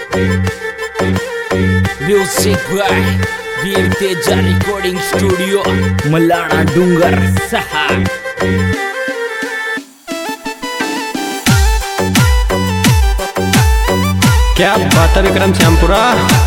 Music by वीर तेजा recording studio Malana डुंगर 6। क्या बात है विक्रम श्यामपुरा।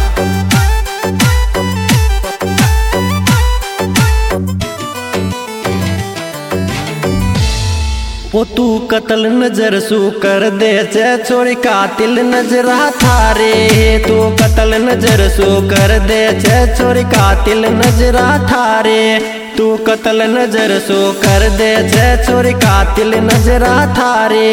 वो तू कत्ल नजर सू कर दे छोरी कातिल नजरा थारे। तू कत्ल नजर सू कर दे छोरी कातिल नजरा थारे। तू कत्ल नजर सू कर दे छोरी कातिल नजरा थारे।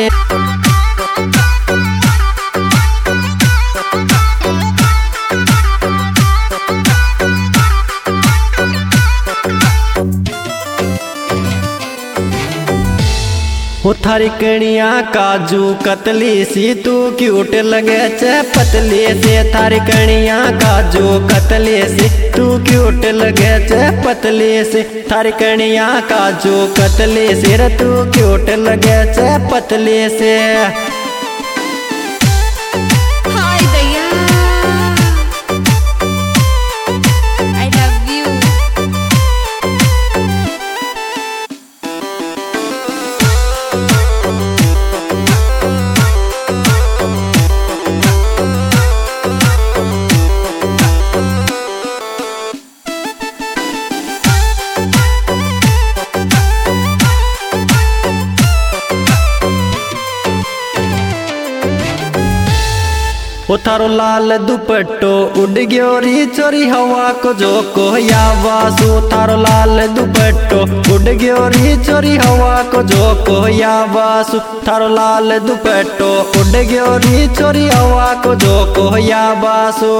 वो थारी कणिया काजू कतली सी तू क्यूट लगे चे पतली से। थारी कणिया काजू कतली सी तू क्यूट लगे चे पतली से। थारी कणिया काजू कतली सी रे तू क्यूट लगे चे पतली से। वो थारो लाल दुपट्टो उड़ गयो री चोरी हवा को झोंको या वासु। थारो लाल दुपट्टो उड़ गयो री चोरी हवा को झोंको या वासु। थारो लाल दुपट्टो उड़ गयो री चोरी हवा को झोंको या वासु।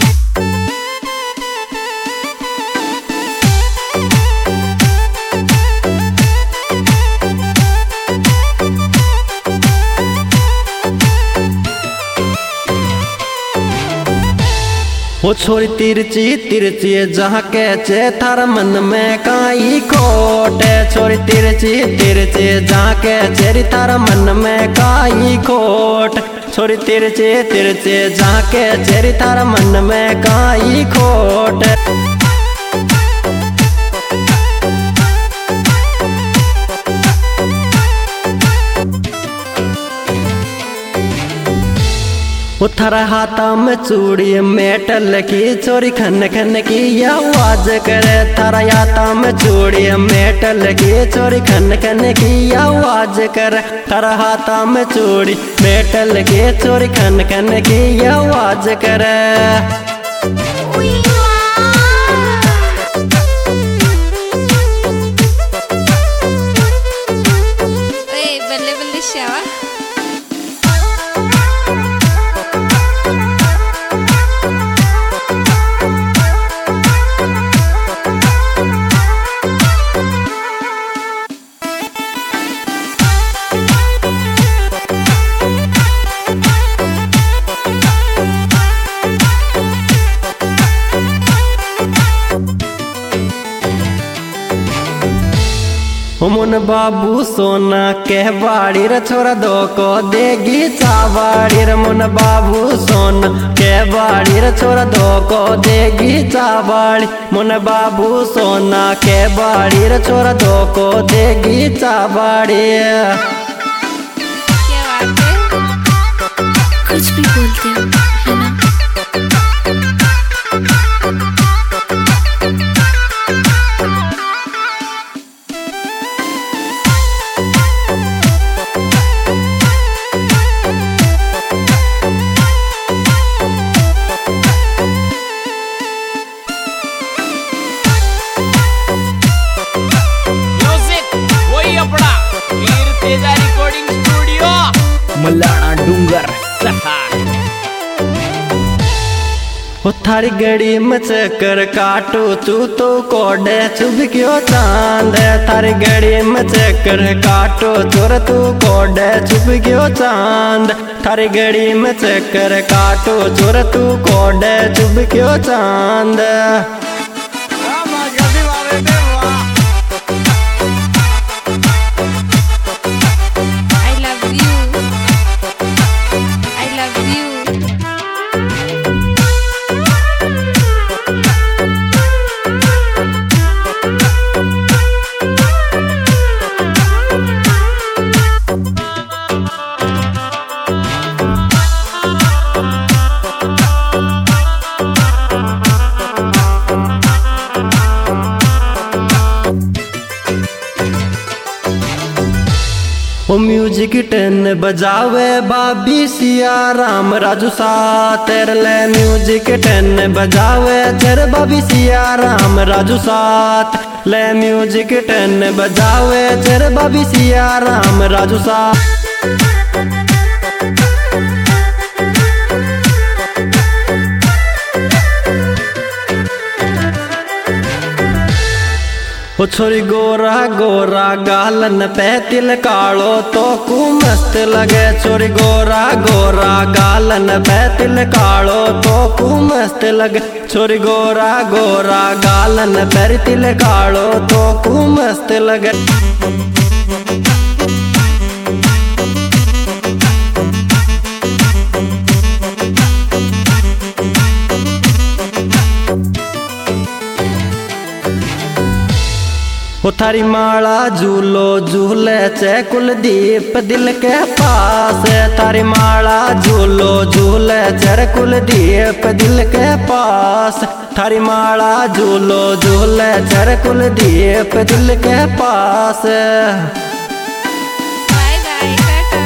वो छोरी तिरची तिरची जहाँ कैचे थार मन में काई खोट है। छोरी तिरची तिरची जहाँ कैचे थार मन में काई खोट। छोरी तिरची तिरची जहाँ कैचे थार मन में काई खोट। वो थारा हाथा में चूड़ी मेटल की चोरी खन खन की आवाज करे। थारा हाथा में चूड़ी मेटल की चोरी खन खन की आवाज करे। थारा हाथा में चूड़ी मेटल की चोरी खन खन की आवाज करे। मुन बाबू सोना कह बाड़ी रे छोरा दो को देगी चावाड़ी रे। मुन बाबू सोना कह बाड़ी रे छोरा दो को देगी चावाड़ी। मुन बाबू सोना कह बाड़ी रे छोरा दो को देगी चावाड़ी। क्या बात है, कुछ भी बोलते हो है ना। वीर तेजा रिकॉर्डिंग स्टुडिओ मलाणा डुंगर 6। वो थारी गड़ी में चक्कर काटो तू तो कोडे चुभ क्यों चांद। थारी गड़ी में चक्कर काटो चोर तू कोडे चुभ क्यों चांद। थारी गड़ी में चक्कर काटो चोर तू कोडे चुभ क्यों चांद। I love you. ओ म्यूजिक टेन बजावे बाबी सिया राम राजू साथ ले म्यूजिक टेन बजावे चर बाबी सिया राम राजू साथ ले म्यूजिक टेन बजावे चर बाबी सिया राम राजू साथ। ओ छोरी गोरा गोरा गालन पे तिल कालो तो कू मस्त लगे छोरी गोरा गोरा गालन पे तिल कालो तो कू मस्त लगे छोरी गोरा गोरा गालन पे तिल कालो तो कू मस्त लगे। ओ थारी माला झूलो झूले चे कुलदीप दिल के पास थारी माला झूलो झूले चे कुलदीप दिल के पास थारी माला झूलो झूले चे कुलदीप दिल के पास। बाय बाय टाटा।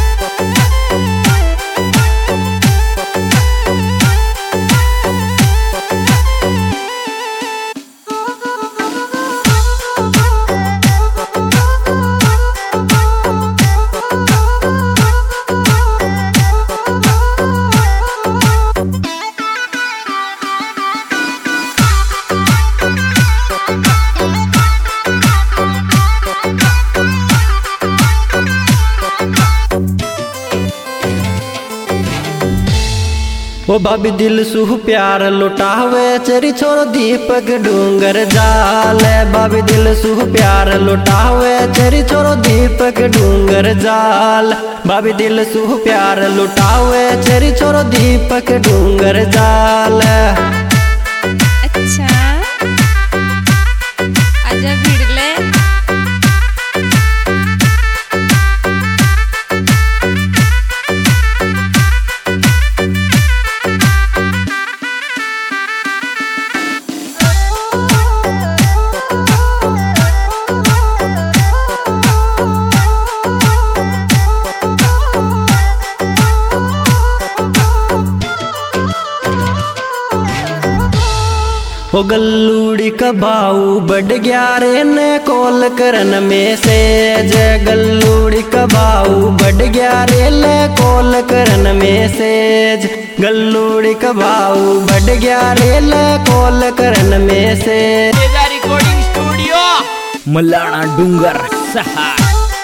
ओ भाभी दिल सुह प्यार लुटावे चरी छोरो दीपक डूंगर जाले भाभी दिल सुह प्यार लुटावे चरी छोरो दीपक डूंगर जाल भाभी दिल सुह प्यार लुटावे चरी छोरो दीपक डूंगर जाल। अच्छा आजा भिड़ले। ओ गल्लूड़ी का भाऊ बढ़ गया रे ने कॉल करन में से जय गल्लूड़ी का भाऊ बढ़ गया रे ले कॉल करन में से गल्लूड़ी का भाऊ बढ़ गया रे ले कॉल करन में से। रिकॉर्डिंग स्टूडियो मलाणा डूंगर सहार।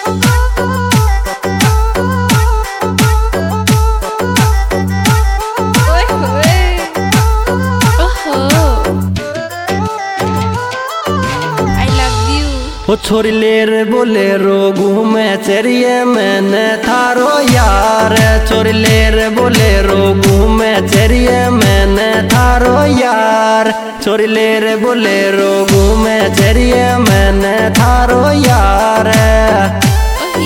ओ छोरी लेर बोले रो घूमे चरिए मैंने थारो यार छोरी लेर बोले रो घूमे चरिए मैंने थारो यार छोरी लेर बोले रो घूमे चरिए मैंने थारो यार।